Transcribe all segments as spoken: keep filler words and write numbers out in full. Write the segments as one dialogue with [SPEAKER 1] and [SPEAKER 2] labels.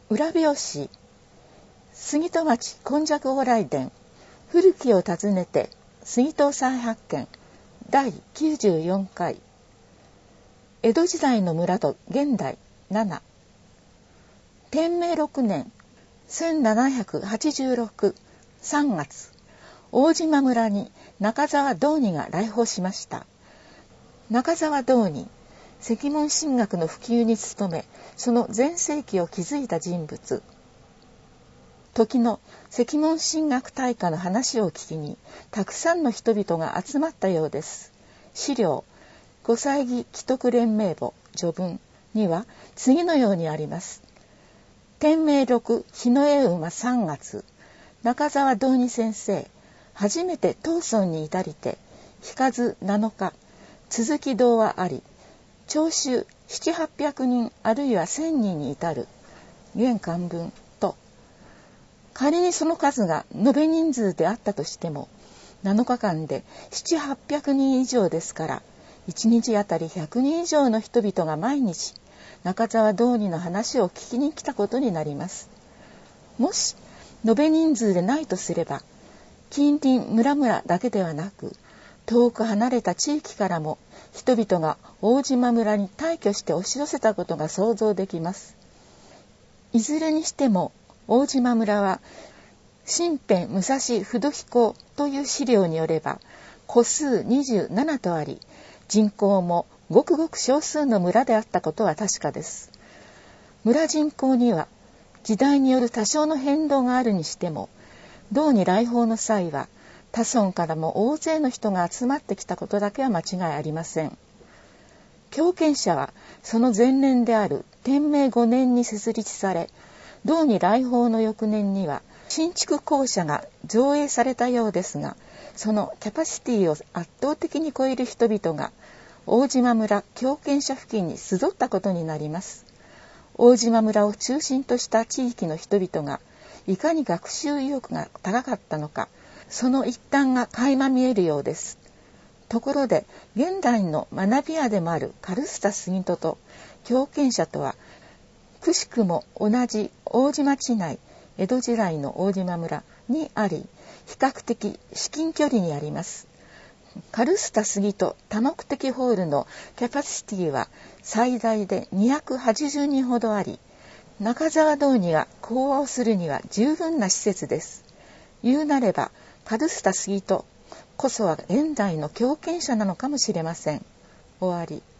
[SPEAKER 1] 裏表紙、杉戸町今昔往来伝、古きを訪ねて杉戸再発見だいきゅうじゅうよんかい。江戸時代の村と現代なな。天明ろくねんせんななひゃくはちじゅうろくさんがつ、大島村に中沢道二が来訪しました。中沢道二、石門神学の普及に努め、その全盛期を築いた人物。時の石門神学大家の話を聞きに、たくさんの人々が集まったようです。資料、ご祭儀既得連盟簿序文には次のようにあります。天明六日の絵馬さんがつ、中沢道二先生、初めて当村に至りて、日数なのか、続き堂はあり、聴衆七八百人あるいは千人に至る現漢文と、仮にその数が延べ人数であったとしても、なのかかんで七八百人以上ですから、一日あたり百人以上の人々が毎日中沢道二の話を聞きに来たことになります。もし延べ人数でないとすれば、近隣村々だけではなく、遠く離れた地域からも人々が大島村に大挙して押し寄せたことが想像できます。いずれにしても大島村は新編武蔵不土彦という資料によれば戸数にじゅうななとあり、人口もごくごく少数の村であったことは確かです。村人口には時代による多少の変動があるにしても、道に来訪の際は他村からも大勢の人が集まってきたことだけは間違いありません。狂犬社はその前年である天明ごねんに設立され、道に来訪の翌年には新築校舎が造営されたようですが、そのキャパシティを圧倒的に超える人々が大島村狂犬社付近に集ったことになります。大島村を中心とした地域の人々がいかに学習意欲が高かったのか、その一端が垣間見えるようです。ところで現代の学び屋でもあるカルスタ杉戸と狂犬社とはくしくも同じ大島地内江戸時代の大島村にあり、比較的至近距離にあります。カルスタ杉戸多目的ホールのキャパシティは最大でにひゃくはちじゅうにんほどあり、中沢道二が講話をするには十分な施設です。言うなればカルスタ杉戸こそは現代の狂犬社なのかもしれません。終わり。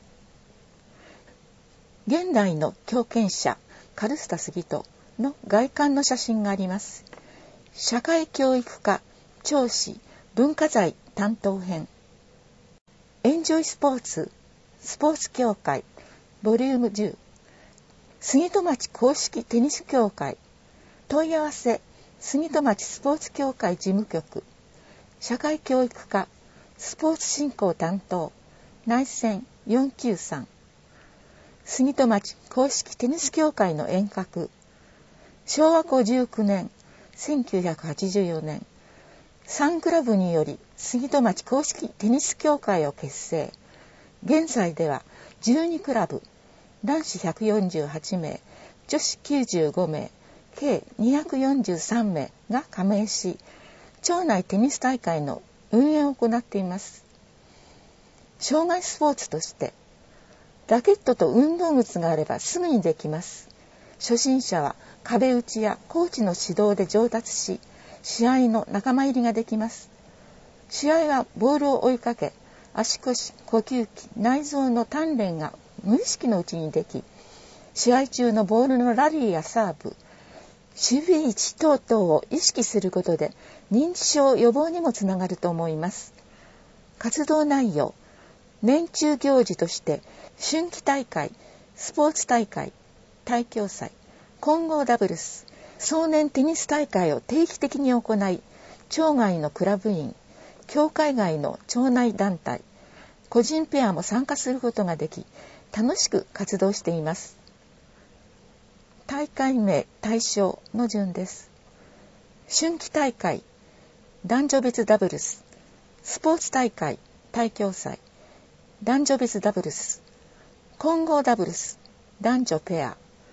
[SPEAKER 1] 現代の狂犬社カルスタ杉戸の外観の写真があります。社会教育科聴取文化財担当編。エンジョイスポーツスポーツ協会ボリュームじゅう。杉戸町公式テニス協会。問い合わせ杉戸町スポーツ協会事務局。社会教育科スポーツ振興担当内線よんきゅうさん。杉戸町公式テニス協会の遠隔。しょうわごじゅうきゅうねんせんきゅうひゃくはちじゅうよねん、さんクラブにより杉戸町公式テニス協会を結成。現在ではじゅうにクラブ、男子ひゃくよんじゅうはちめい、女子きゅうじゅうごめい、計にひゃくよんじゅうさんめいが加盟し、町内テニス大会の運営を行っています。障害スポーツとして、ラケットと運動靴があればすぐにできます。初心者は壁打ちやコーチの指導で上達し、試合の仲間入りができます。試合はボールを追いかけ、足腰、呼吸器、内臓の鍛錬が無意識のうちにでき、試合中のボールのラリーやサーブ、守備位置等々を意識することで認知症予防にもつながると思います。活動内容、年中行事として春季大会、スポーツ大会、大競祭、混合ダブルス、壮年テニス大会を定期的に行い、町外のクラブ員、協会外の町内団体、個人ペアも参加することができ、楽しく活動しています。大会名、対象の順です。春季大会、男女別ダブルス、スポーツ大会、大競祭、男女別ダブルス、混合ダブルス、男女ペア、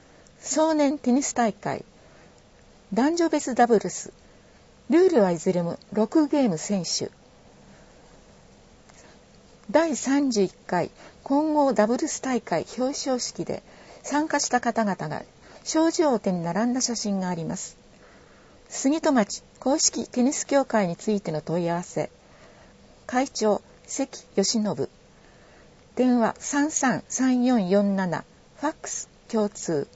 [SPEAKER 1] 少年テニス大会、男女別ダブルス、ルールはいずれもろくゲーム先取。だいさんじゅういっかい混合ダブルス大会表彰式で参加した方々が賞状を手に並んだ写真があります。杉戸町公式テニス協会についての問い合わせ、会長関義信、電話 さんさんさんよんよんなな、ファックス共通。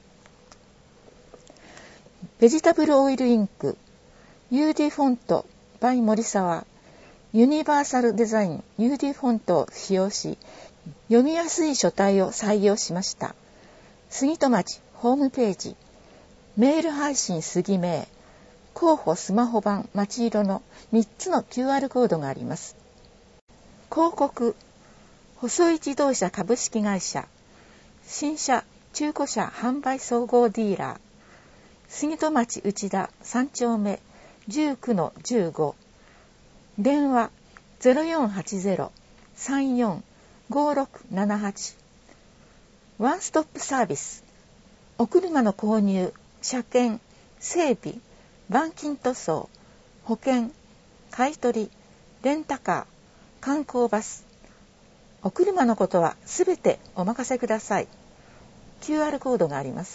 [SPEAKER 1] ベジタブルオイルインク ユーディー フォント by 森沢、ユニバーサルデザイン ユーディー フォントを使用し、読みやすい書体を採用しました。杉戸町ホームページ、メール配信杉名、候補スマホ版町色のみっつの キューアール コードがあります。広告、細井自動車株式会社、新車中古車販売総合ディーラー、杉戸町内田さん丁目じゅうきゅうのじゅうご、電話 ゼロよんはちゼロ さんよん ごろくななはち。ワンストップサービス、お車の購入、車検、整備、板金塗装、保険、買取、レンタカー、観光バス、お車のことはすべてお任せください。キューアール コードがあります。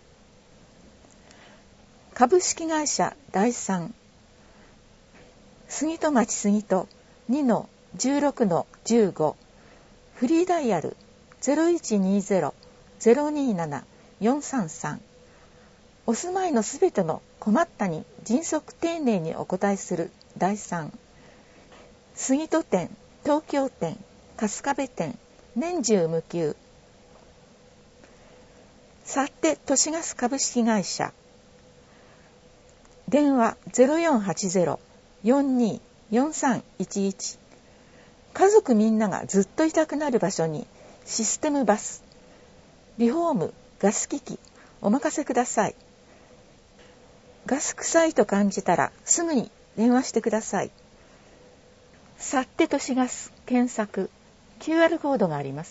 [SPEAKER 1] 株式会社第三、杉戸町杉戸 にのじゅうろくのじゅうご、フリーダイヤル ゼロいちにゼロ ゼロになな よんさんさん。お住まいのすべての困ったに迅速丁寧にお答えする第三、杉戸店、東京店、春日部店、年中無休。さて都市ガス株式会社、電話 ゼロよんはちゼロ よんによんさんいちいち。家族みんながずっといたくなる場所にシステムバス、リフォーム、ガス機器お任せください。ガス臭いと感じたらすぐに電話してください。さて都市ガス検索、 キューアール コードがあります。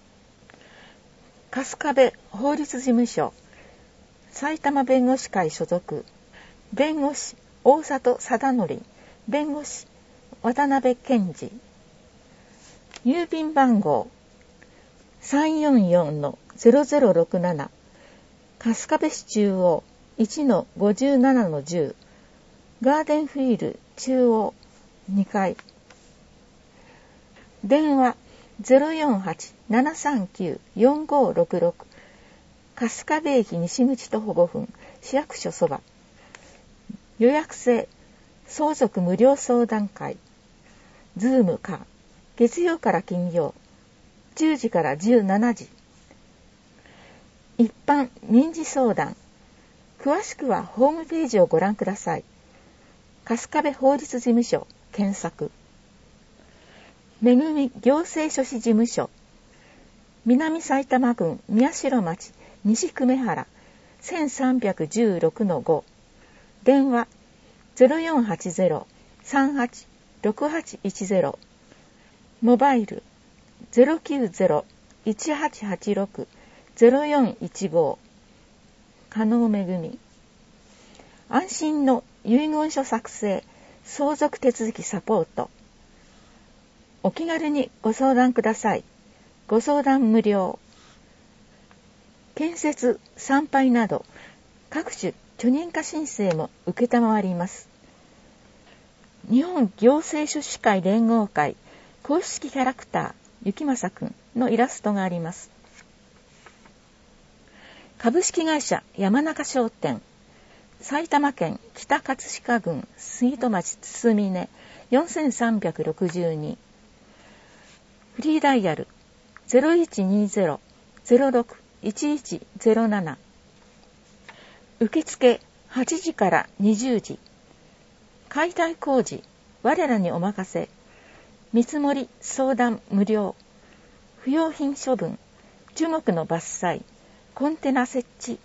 [SPEAKER 1] 春日部法律事務所、埼玉弁護士会所属、弁護士大里貞則、弁護士渡辺健二。郵便番号 さんよんよんのゼロゼロろくなな、 春日部市中央 いちのごじゅうななのじゅう、ガーデンフィール中央にかい。電話 ゼロよんはち ななさんきゅう よんごろくろく、春日部駅西口徒歩ごふん、市役所そば。予約制、相続無料相談会、ズームか、月曜から金曜、じゅうじからじゅうしちじ。一般民事相談、詳しくはホームページをご覧ください。春日部法律事務所検索。めぐみ行政書士事務所、南埼玉郡宮代町西久米原 せんさんびゃくじゅうろくのご、電話 ゼロよんはちゼロ さんはち ろくはちいちゼロ、モバイル ゼロきゅうゼロ いちはちはちろく ゼロよんいちご、加納めぐみ。安心の遺言書作成、相続手続きサポート。お気軽にご相談ください。ご相談無料。建設、参拝など各種許認可申請も受けたまわります。日本行政書士会連合会公式キャラクター雪政くんのイラストがあります。株式会社山中商店、埼玉県北葛飾郡杉戸町堤根よんさんろくに、フリーダイヤル ゼロいちにゼロ ゼロろく いちいちゼロなな。受付はちじからにじゅうじ。解体工事我らにお任せ。見積もり相談無料。不用品処分、樹木の伐採、コンテナ設置。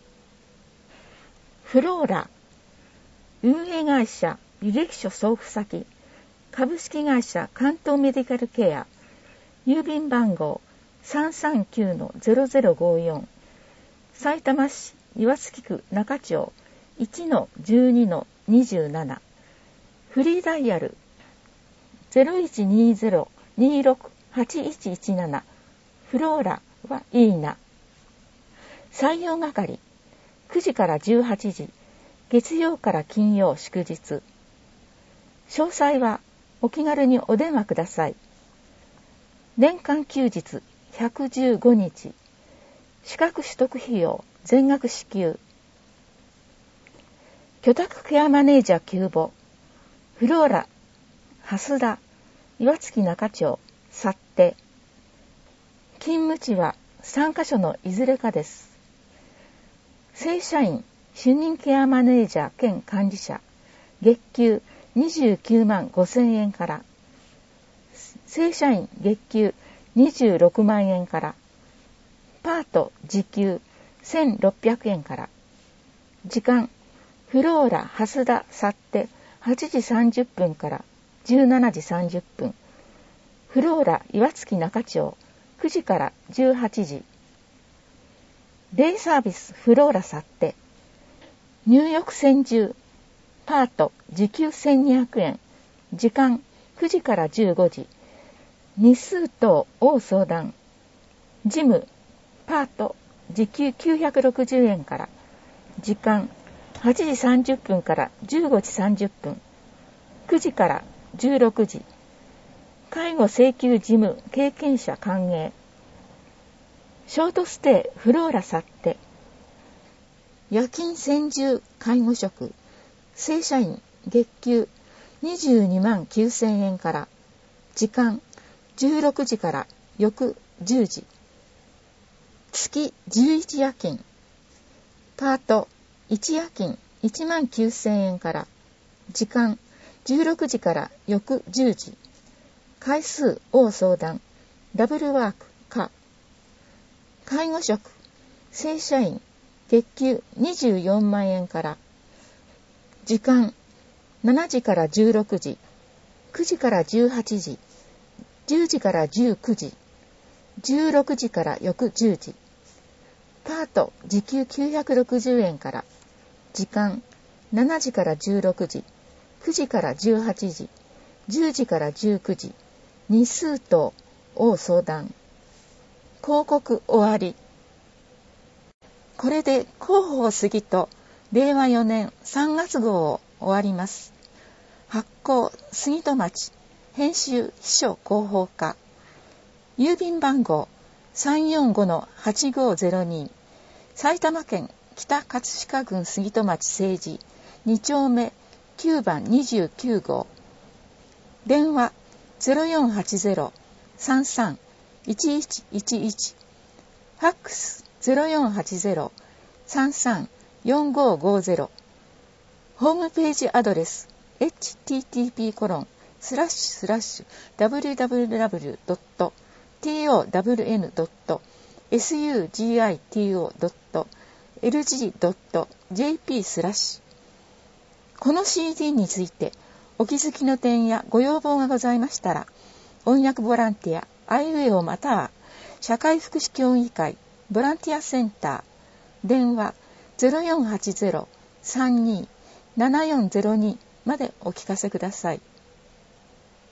[SPEAKER 1] フローラ運営会社履歴書送付先、株式会社関東メディカルケア、郵便番号 さんさんきゅうのゼロゼロごよん、 さいたま市岩槻区中町 いちのじゅうにのにじゅうなな フリーダイヤル ゼロいちにゼロ にろく はちいちいちなな フローラはいいな。採用係くじからじゅうはちじ、月曜から金曜祝日。詳細はお気軽にお電話ください。年間休日ひゃくじゅうごにち、資格取得費用全額支給。居宅ケアマネージャー急募、フローラ、蓮田、岩槻中町、幸手。勤務地はさんカ所のいずれかです。正社員、主任ケアマネージャー兼管理者、月給にじゅうきゅうまんごせんえんから、正社員月給にじゅうろくまんえんから、パート時給せんろっぴゃくえんから。時間、フローラ蓮田幸手はちじさんじゅっぷんからじゅうしちじさんじゅっぷん。フローラ岩槻中町くじからじゅうはちじ。デイサービスフローラ幸手。入浴洗浄パート時給せんにひゃくえん。時間くじからじゅうごじ。日数等を相談。事務パート時給きゅうひゃくろくじゅうえんから。時間はちじさんじゅっぷんからじゅうごじさんじゅっぷん。くじからじゅうろくじ。介護請求事務経験者歓迎。ショートステイフローラ幸手。夜勤専従介護職。正社員月給にじゅうにまんきゅうせんえんから。時間じゅうろくじから翌じゅうじ。月じゅういち夜勤。パートいち夜勤いちまんきゅうせんえんから。時間じゅうろくじから翌じゅうじ。回数を相談。ダブルワークか。介護職正社員月給にじゅうよんまんえんから。時間しちじからじゅうろくじ、くじからじゅうはちじ、じゅうじからじゅうくじ、じゅうろくじから翌じゅうじ。パート時給きゅうひゃくろくじゅうえんから。時間しちじからじゅうろくじ、くじからじゅうはちじ、じゅうじからじゅうくじ。日数等を相談。広告終わり。これで広報杉とれいわよねんさんがつごうを終わります。発行杉戸町、編集秘書広報課。郵便番号 さんよんごのはちごゼロに、埼玉県北葛飾郡杉戸町政治にちょうめきゅうばんにじゅうきゅうごう。電話 ゼロよんはちゼロ さんさん いちいちいちいち。ファックス ゼロよんはちゼロ さんさん よんごごゼロ。ホームページアドレス エイチティーティーピーコロンスラッシュスラッシュダブリューダブリューダブリュードットティーオーダブリューエヌドットエスユージーアイティーオードットエルジードットジェーピー スラッシュ。この シーディー についてお気づきの点やご要望がございましたら、音訳ボランティアアイウェイオまたは社会福祉協議会ボランティアセンター電話 ゼロよんはちゼロ さんに ななよんゼロに までお聞かせください。